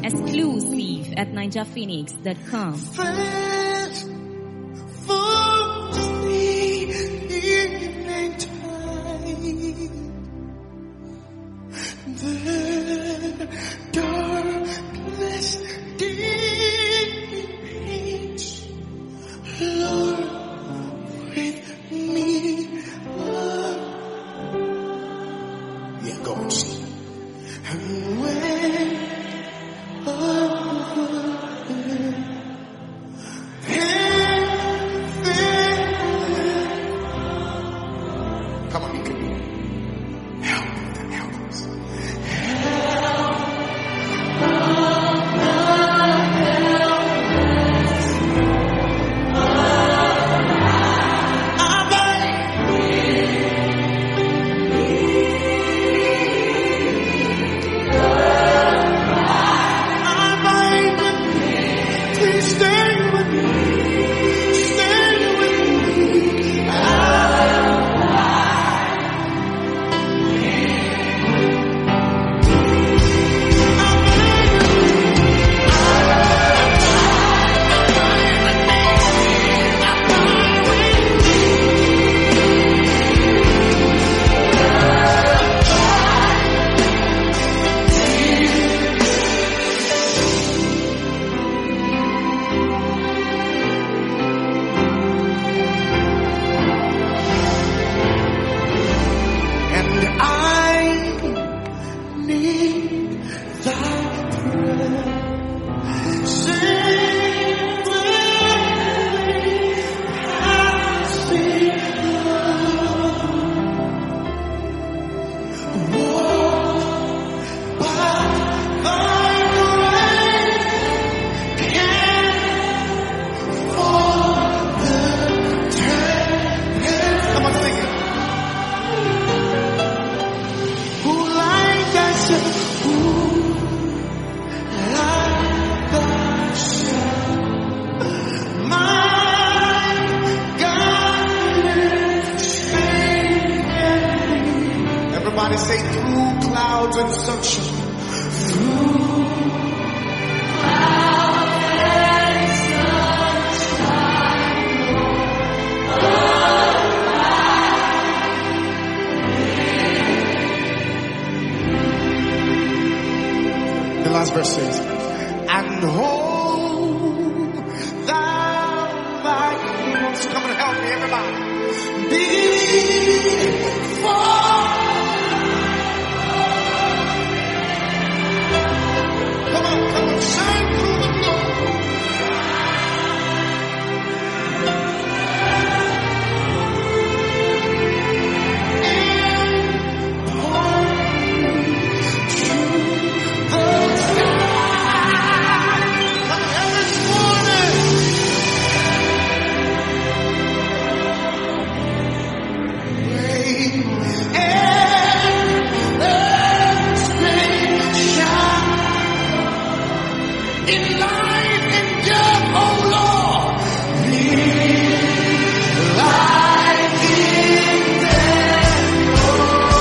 Exclusive at ninjaphoenix.com. Everybody say through clouds and sunshine. Through clouds and sunshine. The last verse says, and hold thou thy peace. Come and help me, everybody. Before shine through the gloom. And point to the sky. Come on, this morning. Rain and shine. In life and death, oh Lord, like in death, oh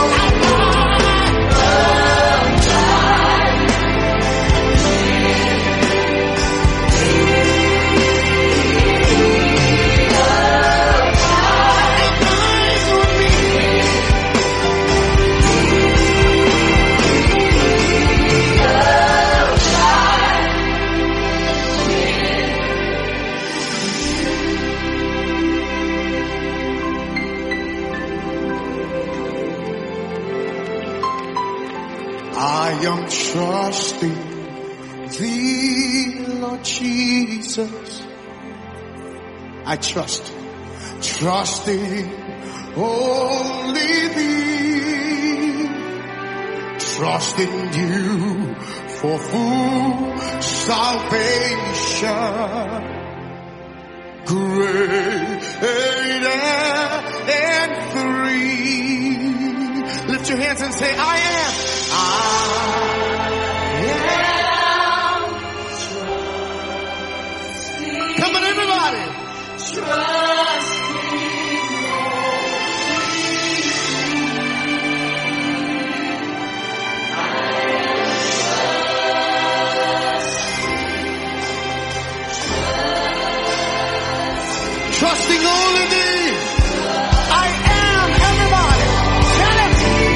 I am trusting thee, Lord Jesus. I trusting only thee, trusting you for full salvation. Great and free. Lift your hands and say, I am. Come on, everybody. trusting only thee. I am, everybody. Tell him,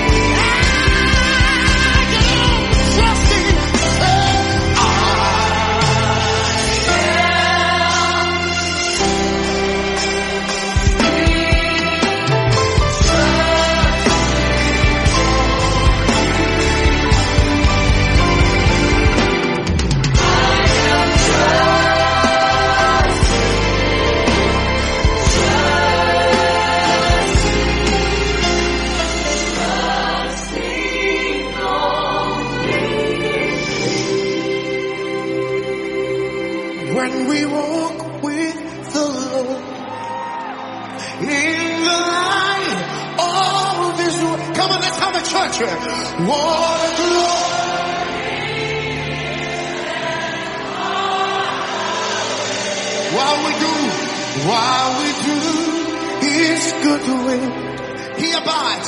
I am trusting. When we walk with the Lord in the light of His word. Come on, let's have a church here. What a glory. While we do His good will, He abides.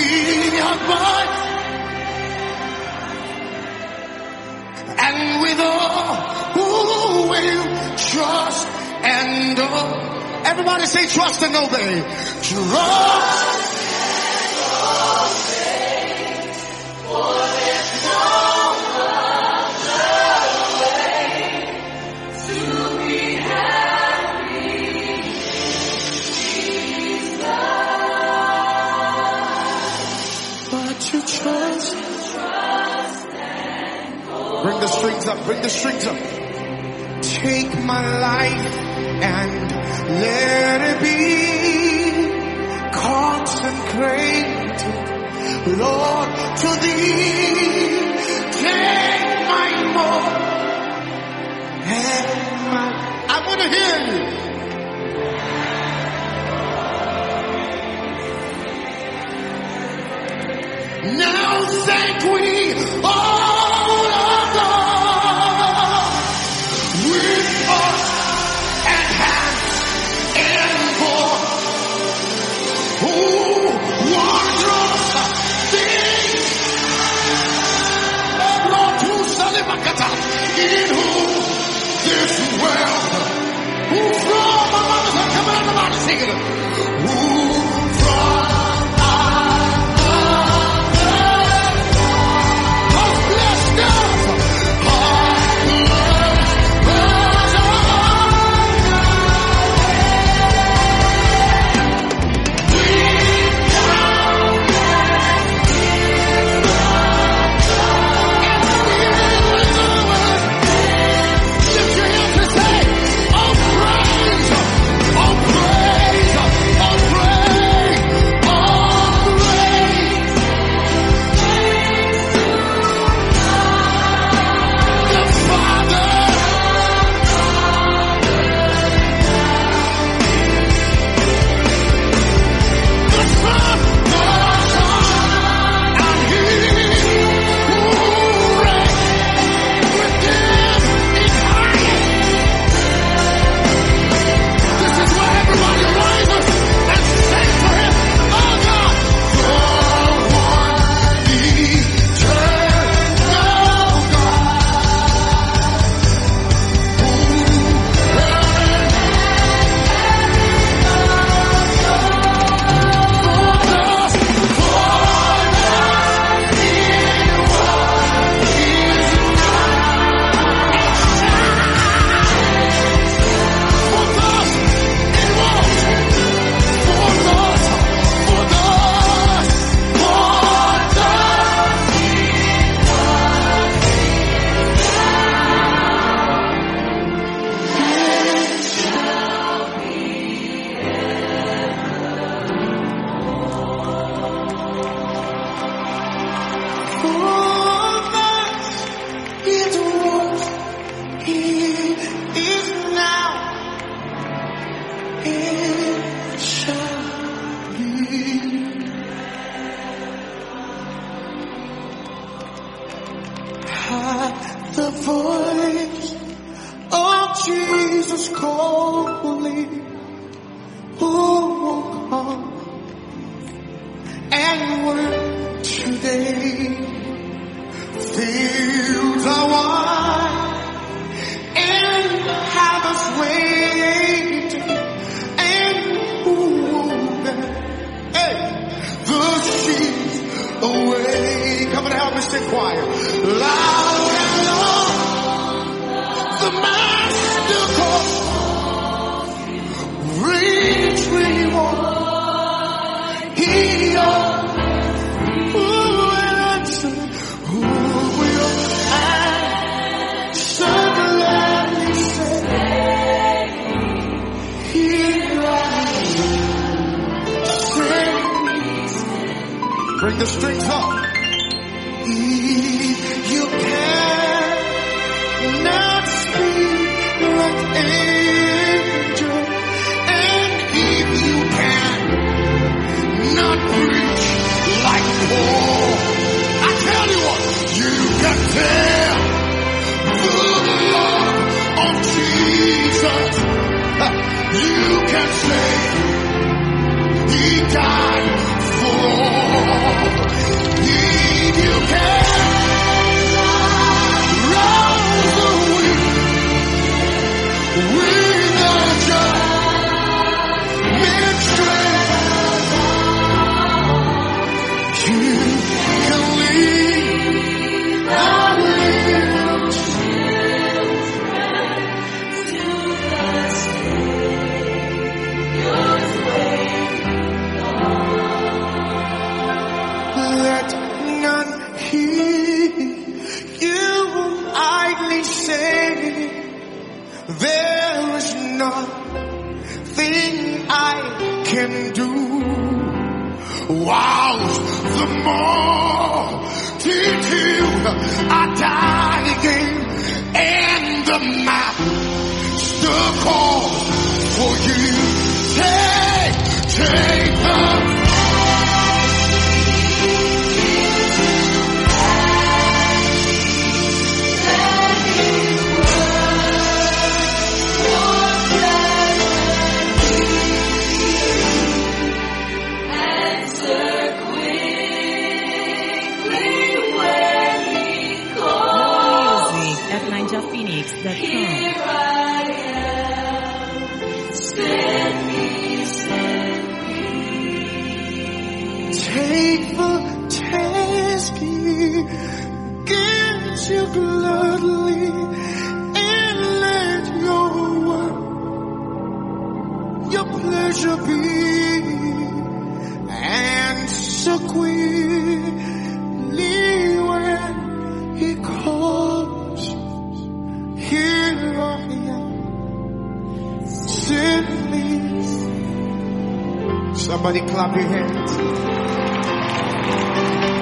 And with all who will trust and obey. Everybody say trust and obey. Trust and obey. For there's no other way to be happy, Jesus. But to trust. Bring the strings up, bring the strings up. Take my life and let it be consecrated, Lord, to thee. Take my more and my, I want to hear you. Now thank we all of God with us and hands and voice. Who wondrous things, oh Lord, who salivakata, in whom this world, who from my mother's house, come on, everybody sing it. Who from praise, choir. Loud and long, the master calls. Reach where you want. He who will answer? Who will answer? Gladly say, here I am. Bring the strings up. You cannot speak like angels, and if you can not preach like Paul, I tell you what, you can tell the love of Jesus. You can say he died for all. If you can rouse the weak with a giant strength, you can lead our little children to the Savior's way. Let none hear you idly say, there is nothing I can do. Whilst the multitude are dying, and the master calls for you. Take the FNinjaPhoenix.com. Here I am, send me, send me. Take the task he gives you gladly, and let your work, your pleasure be, and so quickly when he calls. Here I am, send me. Somebody clap your hands.